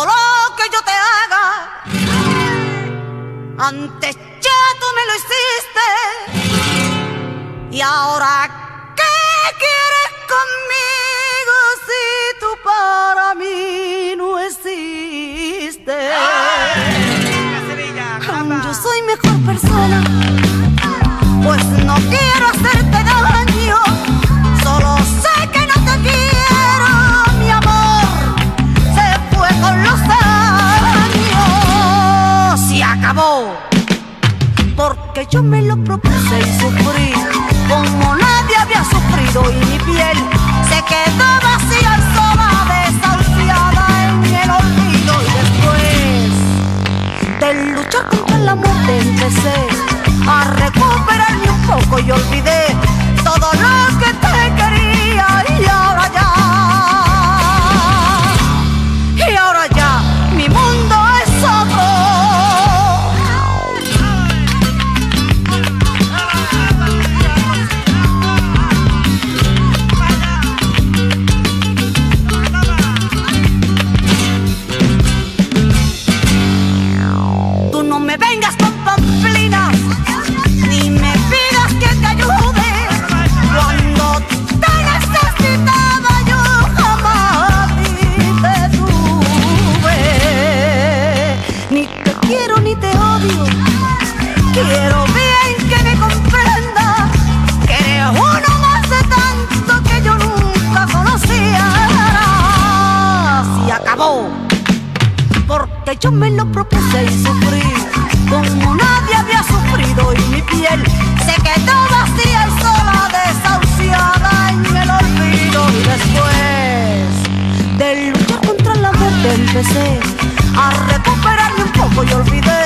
todo lo que yo te haga. Antes ya tú me lo hiciste y ahora ¿qué quieres conmigo si tú para mí no existes? Yo soy mejor persona, pues no quiero hacerte daño. Solo sé que no te quiero, mi amor, se fue con los años. Se acabó, porque yo me lo propuse y sufrí como nadie había sufrido, y mi piel se quedó vacía, sola, desahuciada en el olvido. Y después de luchar contra la muerte empecé a recuperarme un poco y olvidé todo lo que te quería. Y ahora ya mi mundo es otro. Tú no me vengas con pamplinas, ni me pidas que te ayude. Cuando te necesitaba yo jamás a ti te tuve. Ni te quiero ni te odio, quiero bien que me comprenda que eres uno más de tanto que yo nunca conocía. Se acabó, porque yo me lo propuse y sufrí como nadie había sufrido, y mi piel se quedó vacía y sola, desahuciada en el olvido. Y después de luchar contra la muerte empecé a recuperarme un poco y olvidé